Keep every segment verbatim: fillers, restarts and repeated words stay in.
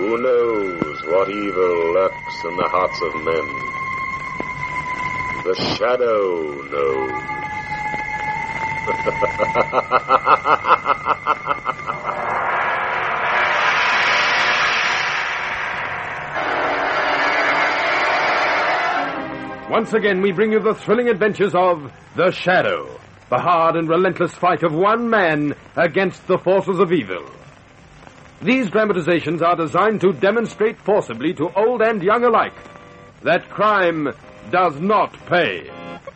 Who knows what evil lurks in the hearts of men? The Shadow knows. Once again, we bring you the thrilling adventures of The Shadow, the hard and relentless fight of one man against the forces of evil. These dramatizations are designed to demonstrate forcibly to old and young alike that crime does not pay.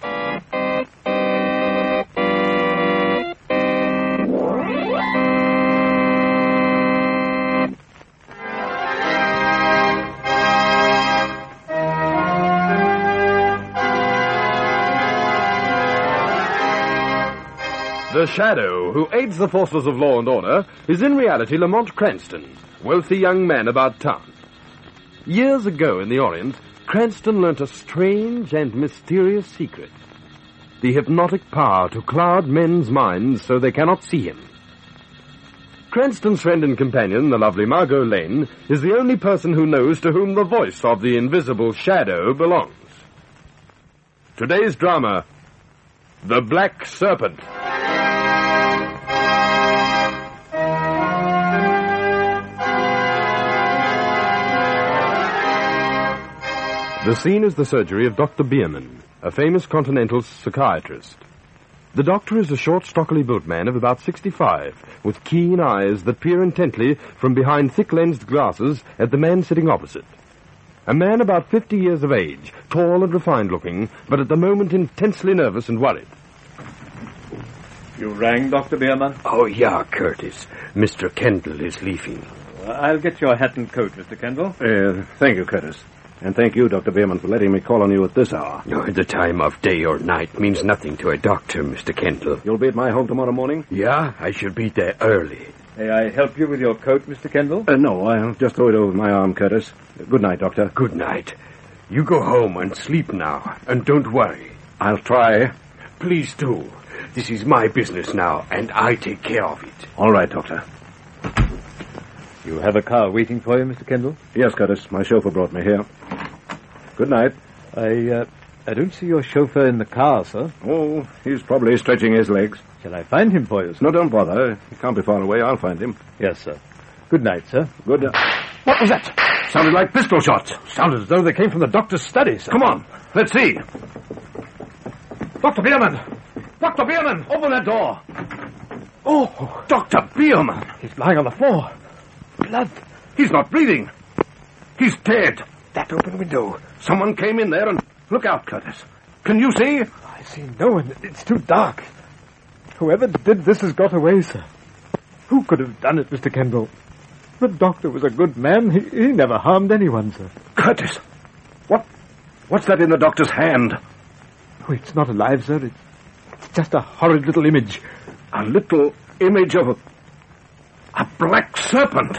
The Shadow, who aids the forces of law and order, is in reality Lamont Cranston, wealthy young man about town. Years ago in the Orient, Cranston learnt a strange and mysterious secret. The hypnotic power to cloud men's minds so they cannot see him. Cranston's friend and companion, the lovely Margot Lane, is the only person who knows to whom the voice of the invisible Shadow belongs. Today's drama, The Black Serpent. The scene is the surgery of Doctor Bierman, a famous continental psychiatrist. The doctor is a short, stockily built man of about sixty-five, with keen eyes that peer intently from behind thick-lensed glasses at the man sitting opposite. A man about fifty years of age, tall and refined-looking, but at the moment intensely nervous and worried. You rang, Doctor Bierman? Oh, yeah, Curtis. Mister Kendall is leaving. Well, I'll get your hat and coat, Mister Kendall. Uh, thank you, Curtis. And thank you, Doctor Bierman, for letting me call on you at this hour. No, the time of day or night means nothing to a doctor, Mister Kendall. You'll be at my home tomorrow morning? Yeah, I shall be there early. May I help you with your coat, Mister Kendall? Uh, no, I'll just throw it over my arm, Curtis. Uh, good night, Doctor. Good night. You go home and sleep now, and don't worry. I'll try. Please do. This is my business now, and I take care of it. All right, Doctor. You have a car waiting for you, Mister Kendall? Yes, Curtis. My chauffeur brought me here. Good night. I, uh, I don't see your chauffeur in the car, sir. Oh, he's probably stretching his legs. Shall I find him for you, sir? No, don't bother. He can't be far away. I'll find him. Yes, sir. Good night, sir. Good night. What was that? Sounded like pistol shots. Sounded as though they came from the doctor's study, sir. Come on, let's see. Doctor Bierman! Doctor Bierman! Open that door! Oh, Doctor Bierman! He's lying on the floor. Blood. He's not breathing. He's dead. That open window. Someone came in there and... Look out, Curtis. Can you see? I see no one. It's too dark. Whoever did this has got away, sir. Who could have done it, Mister Kendall? The doctor was a good man. He, he never harmed anyone, sir. Curtis! What... What's that in the doctor's hand? Oh, it's not alive, sir. It's, it's just a horrid little image. A little image of a... A black serpent.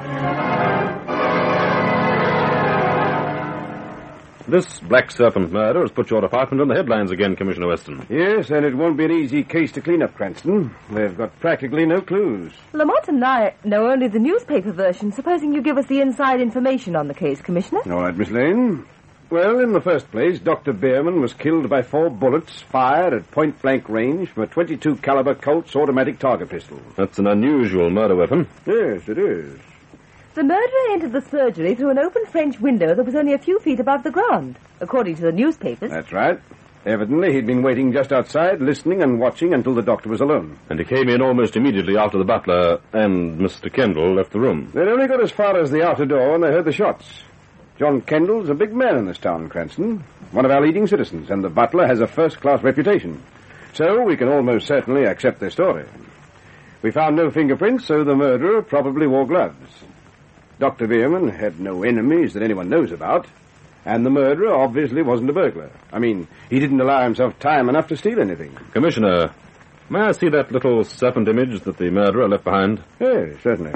This Black Serpent murder has put your department in the headlines again, Commissioner Weston. Yes, and it won't be an easy case to clean up, Cranston. They've got practically no clues. Lamont and I know only the newspaper version. Supposing you give us the inside information on the case, Commissioner. All right, Miss Lane. Well, in the first place, Doctor Bierman was killed by four bullets fired at point-blank range from a twenty-two caliber Colt's automatic target pistol. That's an unusual murder weapon. Yes, it is. The murderer entered the surgery through an open French window that was only a few feet above the ground, according to the newspapers. That's right. Evidently, he'd been waiting just outside, listening and watching until the doctor was alone. And he came in almost immediately after the butler and Mister Kendall left the room. They'd only got as far as the outer door when they heard the shots. John Kendall's a big man in this town, Cranston. One of our leading citizens, and the butler has a first-class reputation. So we can almost certainly accept their story. We found no fingerprints, so the murderer probably wore gloves. Doctor Bierman had no enemies that anyone knows about, and the murderer obviously wasn't a burglar. I mean, he didn't allow himself time enough to steal anything. Commissioner, may I see that little serpent image that the murderer left behind? Yes, certainly.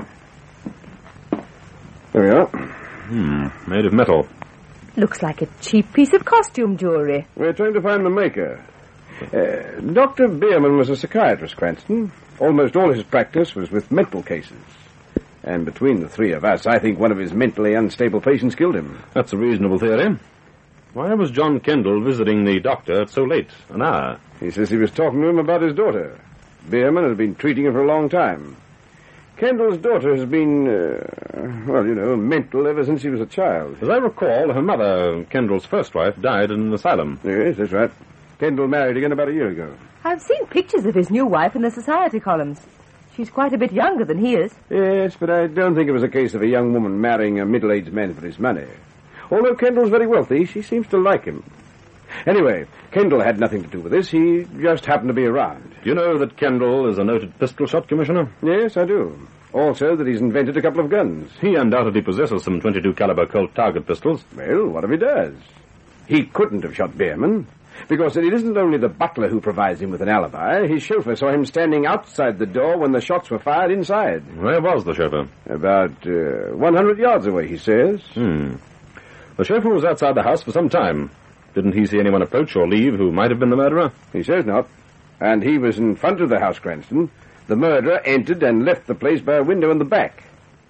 There we are. Hmm, made of metal. Looks like a cheap piece of costume jewelry. We're trying to find the maker. Uh, Doctor Bierman was a psychiatrist, Cranston. Almost all his practice was with mental cases. And between the three of us, I think one of his mentally unstable patients killed him. That's a reasonable theory. Why was John Kendall visiting the doctor at so late an hour? He says he was talking to him about his daughter. Bierman has been treating her for a long time. Kendall's daughter has been, uh, well, you know, mental ever since she was a child. As I recall, her mother, Kendall's first wife, died in an asylum. Yes, that's right. Kendall married again about a year ago. I've seen pictures of his new wife in the society columns. She's quite a bit younger than he is. Yes, but I don't think it was a case of a young woman marrying a middle-aged man for his money. Although Kendall's very wealthy, she seems to like him. Anyway, Kendall had nothing to do with this. He just happened to be around. Do you know that Kendall is a noted pistol shot, Commissioner? Yes, I do. Also that he's invented a couple of guns. He undoubtedly possesses some twenty-two caliber Colt target pistols. Well, what if he does? He couldn't have shot Bierman, because it isn't only the butler who provides him with an alibi. His chauffeur saw him standing outside the door when the shots were fired inside. Where was the chauffeur? About uh, one hundred yards away, he says. Hmm. The chauffeur was outside the house for some time. Didn't he see anyone approach or leave who might have been the murderer? He says not. And he was in front of the house, Cranston. The murderer entered and left the place by a window in the back.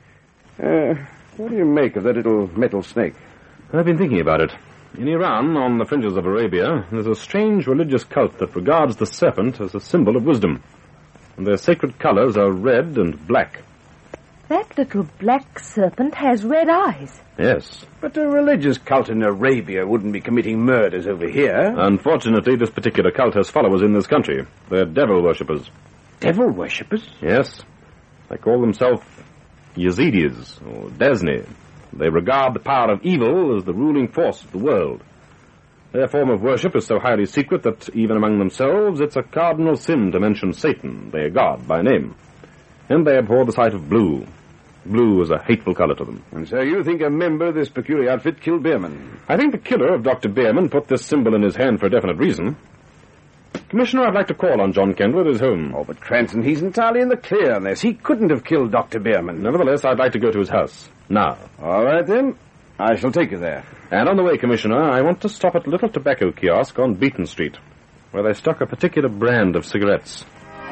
Uh, what do you make of that little metal snake? I've been thinking about it. In Iran, on the fringes of Arabia, there's a strange religious cult that regards the serpent as a symbol of wisdom. And their sacred colors are red and black. That little black serpent has red eyes. Yes. But a religious cult in Arabia wouldn't be committing murders over here. Unfortunately, this particular cult has followers in this country. They're devil worshippers. Devil worshippers? Yes. They call themselves Yazidis, or Dazni. They regard the power of evil as the ruling force of the world. Their form of worship is so highly secret that even among themselves it's a cardinal sin to mention Satan, their god, by name. And they abhor the sight of blue. Blue is a hateful color to them. And so you think a member of this peculiar outfit killed Bierman? I think the killer of Doctor Bierman put this symbol in his hand for a definite reason. Commissioner, I'd like to call on John Kendall at his home. Oh, but Cranston, he's entirely in the clear on this. He couldn't have killed Doctor Bierman. Nevertheless, I'd like to go to his house. Now. All right, then. I shall take you there. And on the way, Commissioner, I want to stop at a little tobacco kiosk on Beaton Street, where they stock a particular brand of cigarettes.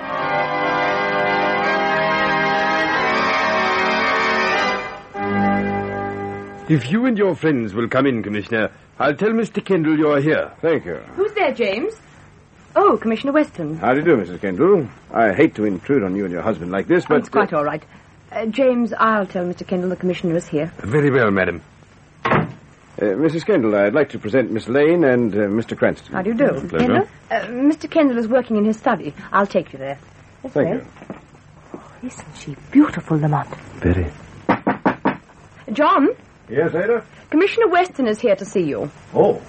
If you and your friends will come in, Commissioner, I'll tell Mister Kendall you're here. Thank you. Who's there, James? Oh, Commissioner Weston. How do you do, Missus Kendall? I hate to intrude on you and your husband like this, but... Oh, it's quite uh, all right. Uh, James, I'll tell Mister Kendall the Commissioner is here. Very well, madam. Uh, Missus Kendall, I'd like to present Miss Lane and uh, Mister Cranston. How do you do? Pleasure. Kendall? Uh, Mister Kendall is working in his study. I'll take you there. Yes, Thank sir. you. Oh, isn't she beautiful, Lamont? Very. John, Yes, Ada? Commissioner Weston is here to see you. Oh.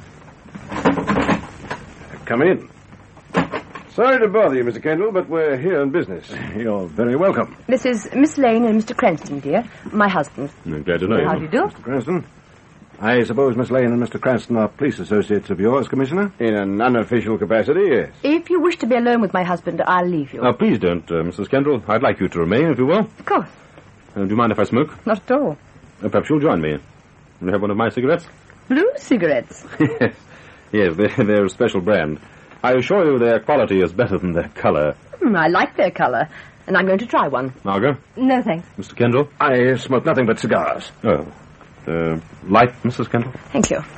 Come in. Sorry to bother you, Mister Kendall, but we're here on business. You're very welcome. This is Miss Lane and Mister Cranston, dear. My husband. I'm glad to know you. How do you do? Cranston? I suppose Miss Lane and Mister Cranston are police associates of yours, Commissioner? In an unofficial capacity, yes. If you wish to be alone with my husband, I'll leave you. Now, please don't, uh, Missus Kendall. I'd like you to remain, if you will. Of course. Uh, do you mind if I smoke? Not at all. Uh, perhaps you'll join me. You have one of my cigarettes? Blue cigarettes. Yes. Yes, they're, they're a special brand. I assure you their quality is better than their color. Mm, I like their color, and I'm going to try one. Margot? No, thanks. Mister Kendall? I smoke nothing but cigars. Oh. Uh, light, Missus Kendall? Thank you.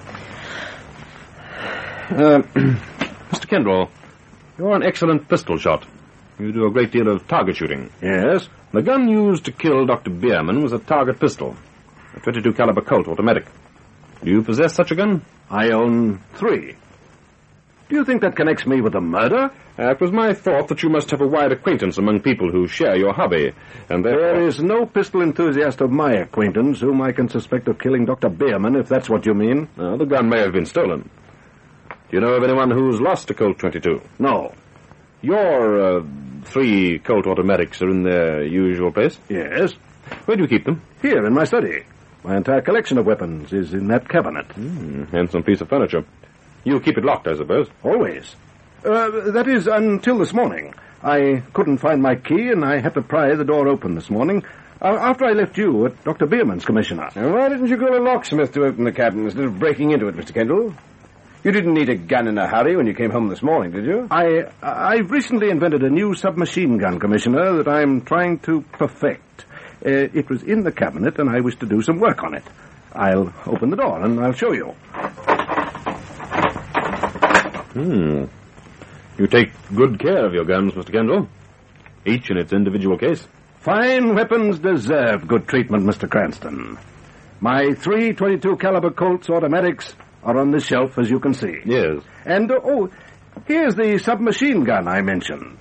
Uh, Mister Kendall, you're an excellent pistol shot. You do a great deal of target shooting. Yes? The gun used to kill Doctor Bierman was a target pistol, a twenty-two caliber Colt automatic. Do you possess such a gun? I own three. Do you think that connects me with a murder? Uh, it was my thought that you must have a wide acquaintance among people who share your hobby, and therefore... There is no pistol enthusiast of my acquaintance whom I can suspect of killing Doctor Bierman, if that's what you mean. Uh, the gun may have been stolen. Do you know of anyone who's lost a Colt twenty-two? No. Your uh, three Colt automatics are in their usual place? Yes? Where do you keep them? Here, in my study. My entire collection of weapons is in that cabinet. Mm, handsome piece of furniture. You keep it locked, I suppose? Always. Uh, that is, until this morning. I couldn't find my key, and I had to pry the door open this morning, uh, after I left you at Doctor Bierman's, Commissioner. Now, why didn't you call a locksmith to open the cabinet instead of breaking into it, Mister Kendall? You didn't need a gun in a hurry when you came home this morning, did you? I, I've recently invented a new submachine gun, Commissioner, that I'm trying to perfect. Uh, it was in the cabinet, and I wish to do some work on it. I'll open the door, and I'll show you. Hmm. You take good care of your guns, Mister Kendall. Each in its individual case. Fine weapons deserve good treatment, Mister Cranston. My three twenty-two caliber Colts automatics are on the shelf, as you can see. Yes. And, uh, oh, here's the submachine gun I mentioned.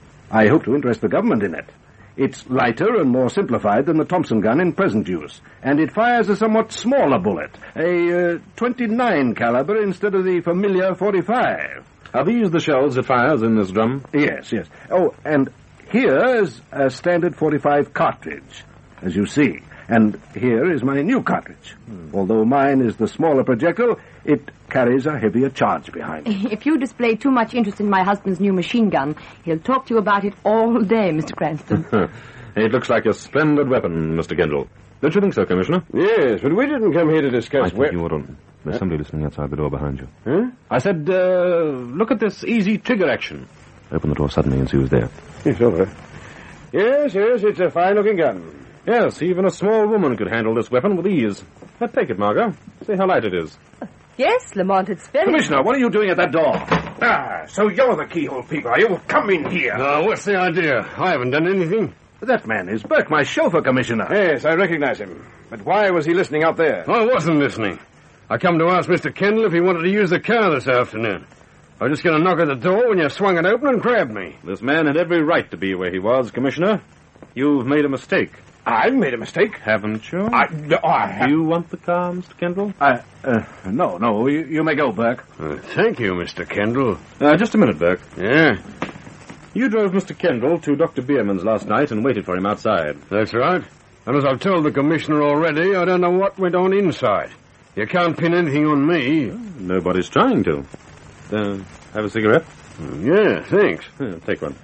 I hope to interest the government in it. It's lighter and more simplified than the Thompson gun in present use, and it fires a somewhat smaller bullet, a uh, twenty-nine caliber instead of the familiar forty-five. Are these the shells it fires in this drum? Yes, yes. Oh, and here is a standard forty-five cartridge, as you see. And here is my new cartridge. Hmm. Although mine is the smaller projectile, it carries a heavier charge behind it. If you display too much interest in my husband's new machine gun, he'll talk to you about it all day, Mister Cranston. It looks like a splendid weapon, Mister Kendall. Don't you think so, Commissioner? Yes, but we didn't come here to discuss... I think where... you ought to. There's somebody listening outside the door behind you. Huh? I said, uh, look at this easy trigger action. Open the door suddenly and see who's there. Yes, over. Yes, yes, it's a fine-looking gun. Yes, even a small woman could handle this weapon with ease. Now, take it, Margot. See how light it is. Yes, Lamont, it's very... Commissioner, what are you doing at that door? Ah, so you're the keyhole people, are you? Come in here. Uh, what's the idea? I haven't done anything. That man is Burke, my chauffeur, Commissioner. Yes, I recognize him. But why was he listening out there? I wasn't listening. I come to ask Mister Kendall if he wanted to use the car this afternoon. I was just going to knock at the door when you swung it open and grabbed me. This man had every right to be where he was, Commissioner. You've made a mistake. I made a mistake. Haven't you? I... No, I have... Do you want the car, Mister Kendall? I... Uh, no, no, you, you may go, Burke. Uh, thank you, Mister Kendall. Uh, just a minute, Burke. Yeah? You drove Mister Kendall to Doctor Bierman's last night and waited for him outside. That's right. And as I've told the Commissioner already, I don't know what went on inside. You can't pin anything on me. Well, nobody's trying to. Uh, have a cigarette? Yeah, thanks. Yeah, take one.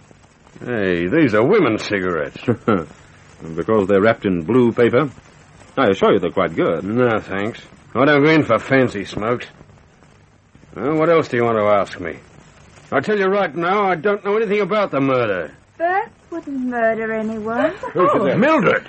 Hey, these are women's cigarettes. Because they're wrapped in blue paper. I assure you they're quite good. No, thanks. I don't go in for fancy smokes. Well, what else do you want to ask me? I tell you right now, I don't know anything about the murder. Burke wouldn't murder anyone. Oh, Mildred!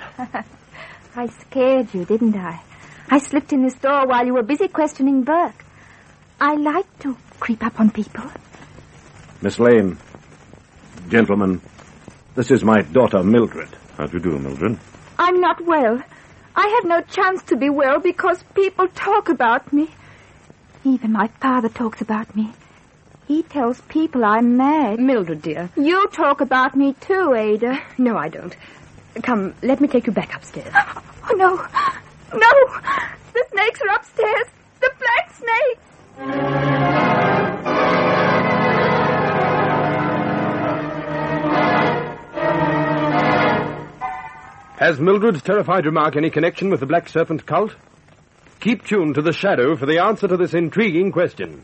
I scared you, didn't I? I slipped in this door while you were busy questioning Burke. I like to creep up on people. Miss Lane, gentlemen, this is my daughter, Mildred. How do you do, Mildred? I'm not well. I have no chance to be well because people talk about me. Even my father talks about me. He tells people I'm mad. Mildred, dear. You talk about me too, Ada. No, I don't. Come, let me take you back upstairs. Oh, no. No! The snakes are upstairs. The black snakes! Has Mildred's terrified remark any connection with the Black Serpent cult? Keep tuned to The Shadow for the answer to this intriguing question.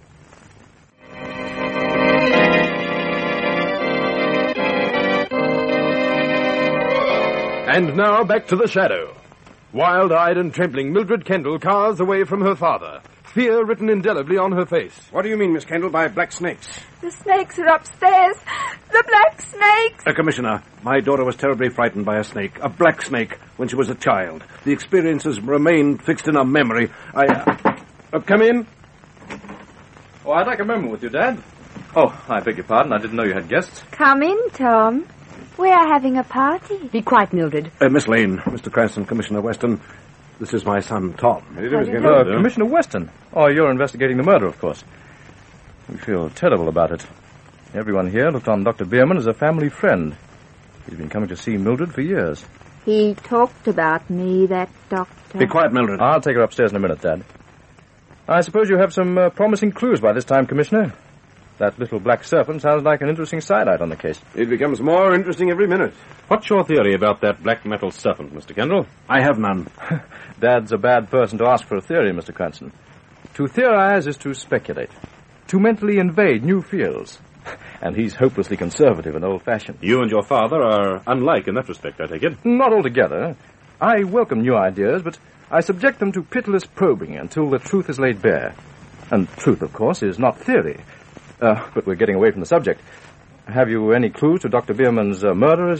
And now back to The Shadow. Wild-eyed and trembling, Mildred Kendall cars away from her father, fear written indelibly on her face. What do you mean, Miss Kendall, by black snakes? The snakes are upstairs. The black snakes! Uh, Commissioner, my daughter was terribly frightened by a snake, a black snake, when she was a child. The experiences remained fixed in her memory. I... Uh, uh, come in. Oh, I'd like a moment with you, Dad. Oh, I beg your pardon. I didn't know you had guests. Come in, Tom. We are having a party. Be quiet, Mildred. Uh, Miss Lane, Mister Cranston, Commissioner Weston, this is my son, Tom. Uh, Commissioner Weston. Oh, you're investigating the murder, of course. We feel terrible about it. Everyone here looked on Doctor Bierman as a family friend. He's been coming to see Mildred for years. He talked about me, that doctor. Be quiet, Mildred. I'll take her upstairs in a minute, Dad. I suppose you have some uh, promising clues by this time, Commissioner. That little black serpent sounds like an interesting sidelight on the case. It becomes more interesting every minute. What's your theory about that black metal serpent, Mister Kendall? I have none. Dad's a bad person to ask for a theory, Mister Cranston. To theorize is to speculate. To mentally invade new fields. And he's hopelessly conservative and old-fashioned. You and your father are unlike in that respect, I take it. Not altogether. I welcome new ideas, but I subject them to pitiless probing until the truth is laid bare. And truth, of course, is not theory. Uh, but we're getting away from the subject. Have you any clues to Doctor Bierman's uh, murder as yet?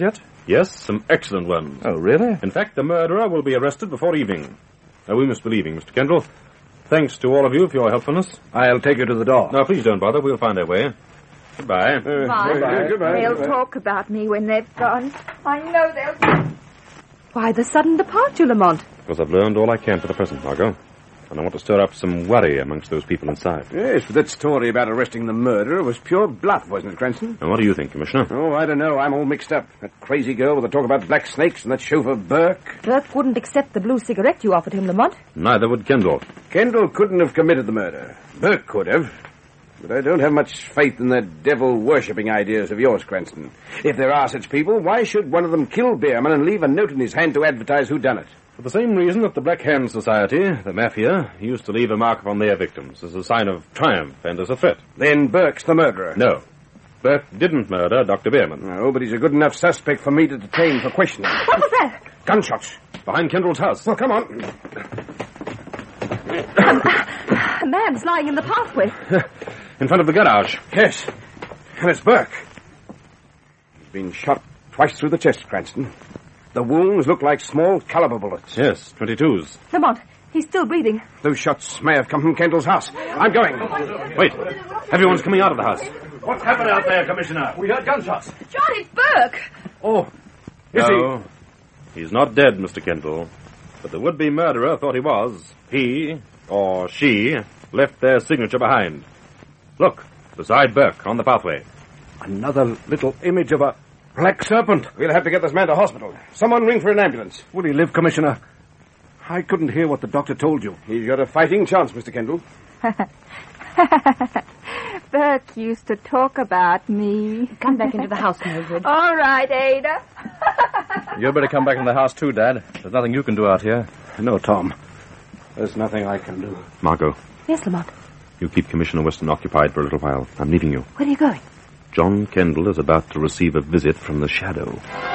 Yes, some excellent ones. Oh, really? In fact, the murderer will be arrested before evening. Now, we must be leaving, Mister Kendall. Thanks to all of you for your helpfulness. I'll take you to the door. No, please don't bother. We'll find our way. Goodbye. Uh, Goodbye. goodbye. Goodbye. They'll Goodbye. talk about me when they've gone. I know they'll... Why the sudden departure, Lamont? Because I've learned all I can for the present, Margot. And I want to stir up some worry amongst those people inside. Yes, but that story about arresting the murderer was pure bluff, wasn't it, Cranston? And what do you think, Commissioner? Oh, I don't know. I'm all mixed up. That crazy girl with the talk about black snakes and that chauffeur Burke. Burke wouldn't accept the blue cigarette you offered him, Lamont. Neither would Kendall. Kendall couldn't have committed the murder. Burke could have. But I don't have much faith in the devil-worshipping ideas of yours, Cranston. If there are such people, why should one of them kill Beerman and leave a note in his hand to advertise who done it? For the same reason that the Black Hand Society, the Mafia, used to leave a mark upon their victims as a sign of triumph and as a threat. Then Burke's the murderer. No. Burke didn't murder Doctor Beerman. No, but he's a good enough suspect for me to detain for questioning. What was that? Gunshots. Behind Kendall's house. Well, come on. A man's lying in the pathway. In front of the garage. Yes. And it's Burke. He's been shot twice through the chest, Cranston. The wounds look like small caliber bullets. Yes, twenty-twos. Lamont, he's still breathing. Those shots may have come from Kendall's house. I'm going. Wait. Everyone's coming out of the house. What's happened out there, Commissioner? We heard gunshots. John, it's Burke! Oh, is No. He's not dead, Mister Kendall. But the would-be murderer thought he was. He, or she, left their signature behind. Look, beside Burke on the pathway. Another little image of a black serpent. We'll have to get this man to hospital. Someone ring for an ambulance. Will he live, Commissioner? I couldn't hear what the doctor told you. He's got a fighting chance, Mister Kendall. Burke used to talk about me. Come back into the house, Mildred. All right, Ada. You'd better come back in the house, too, Dad. There's nothing you can do out here. No, Tom. There's nothing I can do. Margot, Yes, Lamont. you keep Commissioner Weston occupied for a little while. I'm leaving you. Where are you going? John Kendall is about to receive a visit from the Shadow.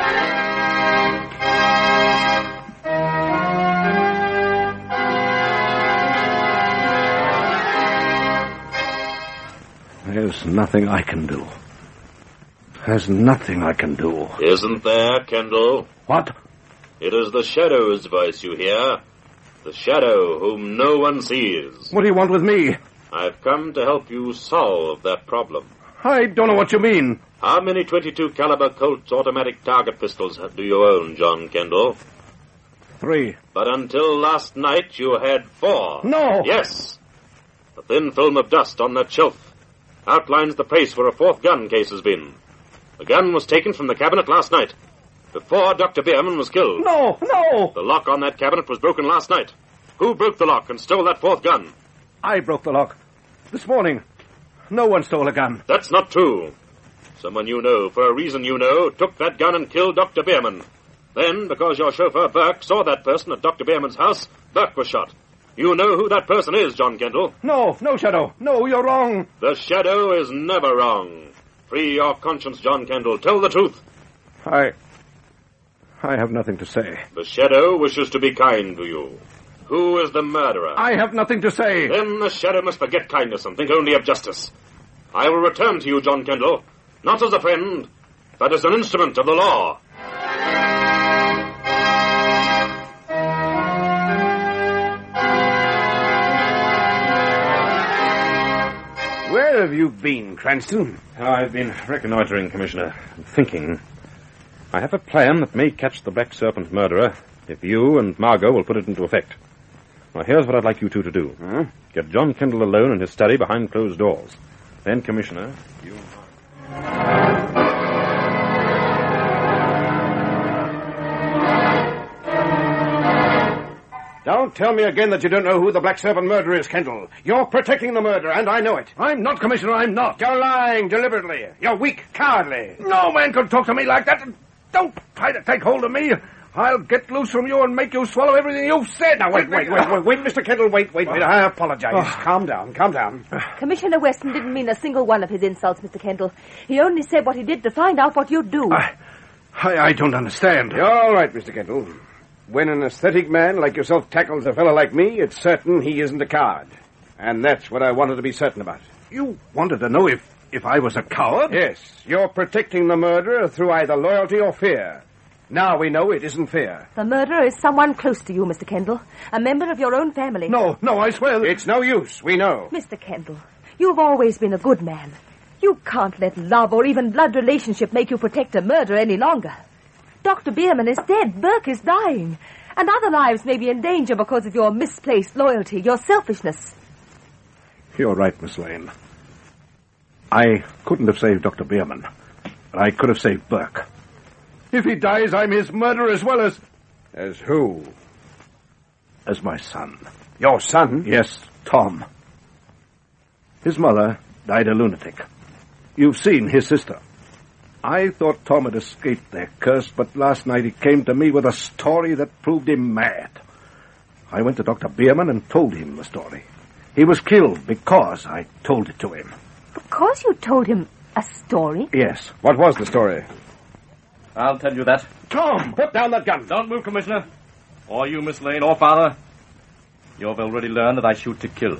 There's nothing I can do. There's nothing I can do. Isn't there, Kendall? What? It is the Shadow's voice you hear. The Shadow whom no one sees. What do you want with me? I've come to help you solve that problem. I don't know what you mean. How many twenty-two caliber Colt's automatic target pistols do you own, John Kendall? Three. But until last night you had four. No! Yes. The thin film of dust on that shelf outlines the place where a fourth gun case has been. The gun was taken from the cabinet last night, before Doctor Beerman was killed. No, no! The lock on that cabinet was broken last night. Who broke the lock and stole that fourth gun? I broke the lock. This morning. No one stole a gun. That's not true. Someone you know, for a reason you know, took that gun and killed Doctor Beerman. Then, because your chauffeur, Burke, saw that person at Doctor Beerman's house, Burke was shot. You know who that person is, John Kendall. No, no, Shadow. No, you're wrong. The Shadow is never wrong. Free your conscience, John Kendall. Tell the truth. I... I have nothing to say. The Shadow wishes to be kind to you. Who is the murderer? I have nothing to say. Then the Shadow must forget kindness and think only of justice. I will return to you, John Kendall, not as a friend, but as an instrument of the law. Where have you been, Cranston? I've been reconnoitering, Commissioner, and thinking. I have a plan that may catch the Black Serpent murderer if you and Margot will put it into effect. Now, here's what I'd like you two to do. Huh? Get John Kendall alone in his study behind closed doors. Then, Commissioner, you... Don't tell me again that you don't know who the Black Serpent murderer is, Kendall. You're protecting the murderer, and I know it. I'm not, Commissioner, I'm not. You're lying deliberately. You're weak, cowardly. No man could talk to me like that. Don't try to take hold of me. I'll get loose from you and make you swallow everything you've said. Now, wait, wait, wait, wait, wait, Mister Kendall, wait, wait, wait. I apologize. Calm down, calm down. Commissioner Weston didn't mean a single one of his insults, Mister Kendall. He only said what he did to find out what you'd do. I, I, I don't understand. You're all right, Mister Kendall. When an aesthetic man like yourself tackles a fellow like me, it's certain he isn't a coward. And that's what I wanted to be certain about. You wanted to know if, if I was a coward? Yes. You're protecting the murderer through either loyalty or fear. Now we know it isn't fair. The murderer is someone close to you, Mister Kendall. A member of your own family. No, no, I swear that... It's no use. We know. Mister Kendall, you've always been a good man. You can't let love or even blood relationship make you protect a murderer any longer. Doctor Bierman is dead. Burke is dying. And other lives may be in danger because of your misplaced loyalty, your selfishness. You're right, Miss Lane. I couldn't have saved Doctor Bierman, but I could have saved Burke. If he dies, I'm his murderer as well as... As who? As my son. Your son? Yes, Tom. His mother died a lunatic. You've seen his sister. I thought Tom had escaped their curse, but last night he came to me with a story that proved him mad. I went to Doctor Bierman and told him the story. He was killed because I told it to him. Because you told him a story? Yes. What was the story? I'll tell you that. Tom, put down that gun. Don't move, Commissioner. Or you, Miss Lane, or Father. You've already learned that I shoot to kill.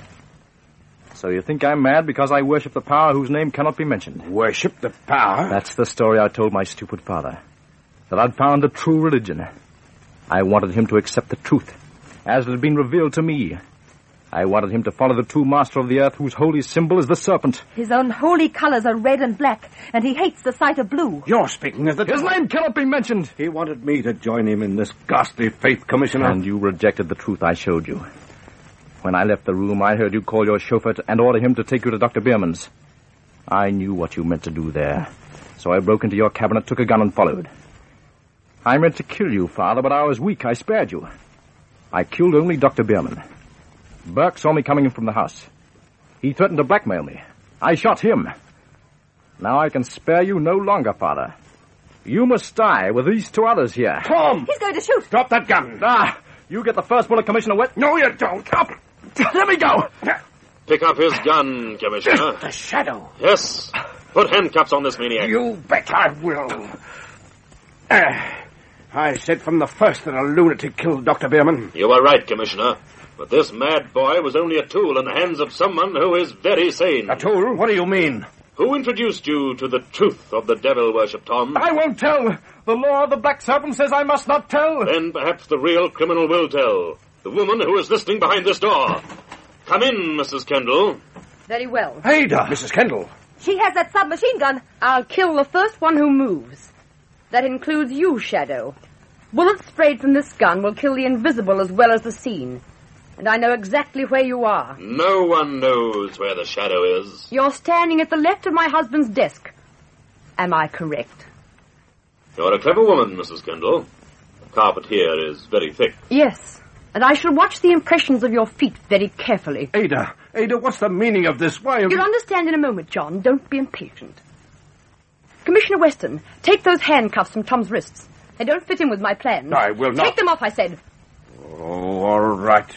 So you think I'm mad because I worship the power whose name cannot be mentioned? Worship the power? That's the story I told my stupid father. That I'd found a true religion. I wanted him to accept the truth, as it had been revealed to me. I wanted him to follow the true master of the earth, whose holy symbol is the serpent. His unholy colors are red and black, and he hates the sight of blue. You're speaking of the... His name cannot be mentioned. He wanted me to join him in this ghastly faith, Commissioner. And you rejected the truth I showed you. When I left the room, I heard you call your chauffeur and order him to take you to Doctor Bierman's. I knew what you meant to do there, so I broke into your cabinet, took a gun, and followed. I meant to kill you, Father, but I was weak. I spared you. I killed only Doctor Bierman. Burke saw me coming in from the house. He threatened to blackmail me. I shot him. Now I can spare you no longer, Father. You must die with these two others here. Tom! He's going to shoot. Drop that gun. Ah, you get the first bullet, Commissioner Wet. No, you don't. Up. Let me go. Pick up his gun, Commissioner. The shadow. Yes. Put handcuffs on this maniac. You bet I will. Uh, I said from the first that a lunatic killed Doctor Bierman. You were right, Commissioner. But this mad boy was only a tool in the hands of someone who is very sane. A tool? What do you mean? Who introduced you to the truth of the devil worship, Tom? I won't tell. The law of the Black Serpent says I must not tell. Then perhaps the real criminal will tell. The woman who is listening behind this door. Come in, Missus Kendall. Very well. Ada! Missus Kendall. She has that submachine gun. I'll kill the first one who moves. That includes you, Shadow. Bullets sprayed from this gun will kill the invisible as well as the seen. And I know exactly where you are. No one knows where the shadow is. You're standing at the left of my husband's desk. Am I correct? You're a clever woman, Missus Kendall. The carpet here is very thick. Yes, and I shall watch the impressions of your feet very carefully. Ada, Ada, what's the meaning of this? Why... You'll understand in a moment, John. Don't be impatient. Commissioner Weston, take those handcuffs from Tom's wrists. They don't fit in with my plans. I will not. Take them off, I said. Oh, all right.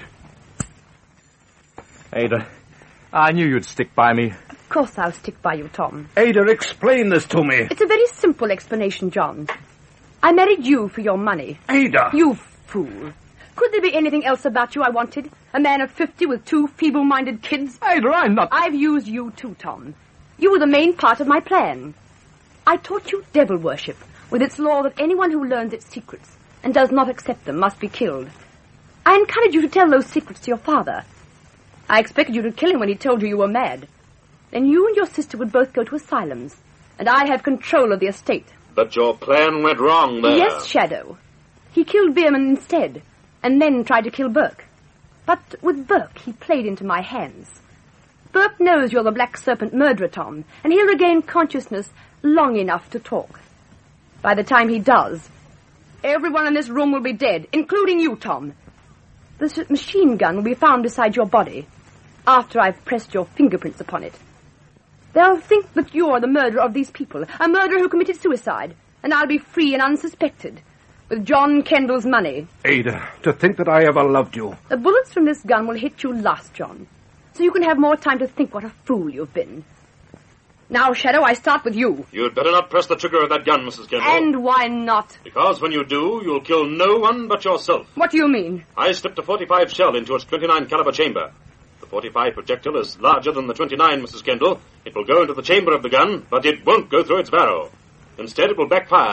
Ada, I knew you'd stick by me. Of course I'll stick by you, Tom. Ada, explain this to me. It's a very simple explanation, John. I married you for your money. Ada! You fool. Could there be anything else about you I wanted? A man of fifty with two feeble-minded kids? Ada, I'm not... I've used you too, Tom. You were the main part of my plan. I taught you devil worship, with its law that anyone who learns its secrets and does not accept them must be killed. I encouraged you to tell those secrets to your father. I expected you to kill him when he told you you were mad. Then you and your sister would both go to asylums, and I'd have control of the estate. But your plan went wrong there. Yes, Shadow. He killed Bierman instead, and then tried to kill Burke. But with Burke, he played into my hands. Burke knows you're the Black Serpent murderer, Tom, and he'll regain consciousness long enough to talk. By the time he does, everyone in this room will be dead, including you, Tom. The machine gun will be found beside your body, after I've pressed your fingerprints upon it. They'll think that you're the murderer of these people, a murderer who committed suicide, and I'll be free and unsuspected, with John Kendall's money. Ada, to think that I ever loved you. The bullets from this gun will hit you last, John, so you can have more time to think what a fool you've been. Now, Shadow, I start with you. You'd better not press the trigger of that gun, Missus Kendall. And why not? Because when you do, you'll kill no one but yourself. What do you mean? I slipped a forty-five shell into its twenty-nine caliber chamber. The forty-five projectile is larger than the twenty-nine, Missus Kendall. It will go into the chamber of the gun, but it won't go through its barrel. Instead, it will backfire,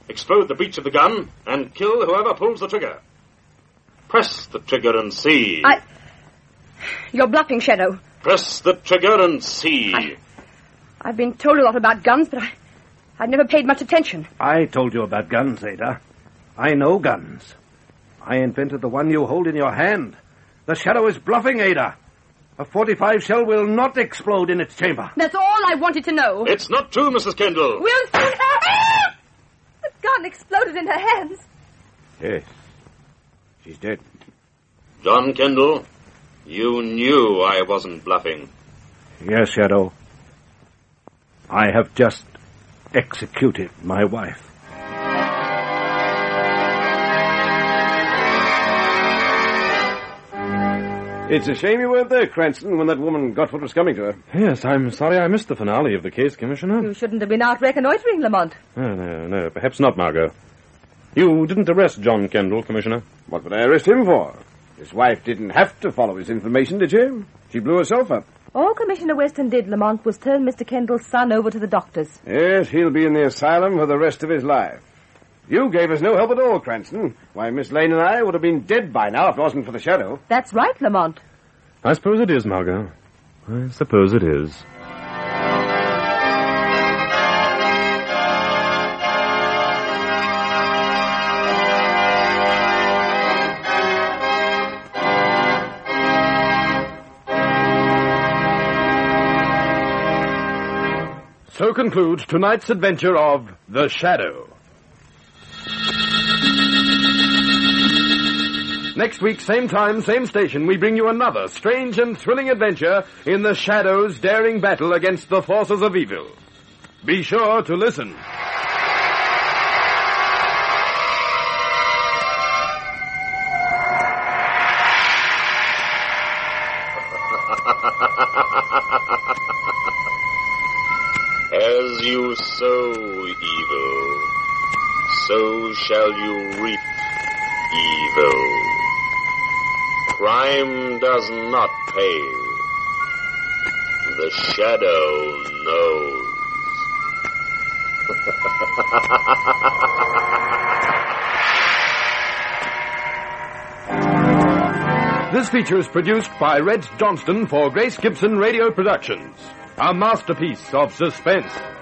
explode the breech of the gun, and kill whoever pulls the trigger. Press the trigger and see. I... You're bluffing, Shadow. Press the trigger and see. I... I've been told a lot about guns, but I... I'd never paid much attention. I told you about guns, Ada. I know guns. I invented the one you hold in your hand. The Shadow is bluffing, Ada. A forty-five shell will not explode in its chamber. That's all I wanted to know. It's not true, Missus Kendall. Wilson! The gun exploded in her hands. Yes. She's dead. John Kendall, you knew I wasn't bluffing. Yes, Shadow. I have just executed my wife. It's a shame you weren't there, Cranston, when that woman got what was coming to her. Yes, I'm sorry I missed the finale of the case, Commissioner. You shouldn't have been out reconnoitering, Lamont. No, no, no, perhaps not, Margot. You didn't arrest John Kendall, Commissioner. What would I arrest him for? His wife didn't have to follow his information, did she? She blew herself up. All Commissioner Weston did, Lamont, was turn Mister Kendall's son over to the doctors. Yes, he'll be in the asylum for the rest of his life. You gave us no help at all, Cranston. Why, Miss Lane and I would have been dead by now if it wasn't for the Shadow. That's right, Lamont. I suppose it is, Margot. I suppose it is. So concludes tonight's adventure of The Shadow. Next week, same time, same station, we bring you another strange and thrilling adventure in The Shadow's daring battle against the forces of evil. Be sure to listen. As you sow evil, so shall you reap evil. Crime does not pay. The Shadow knows. This feature is produced by Red Johnston for Grace Gibson Radio Productions. A masterpiece of suspense.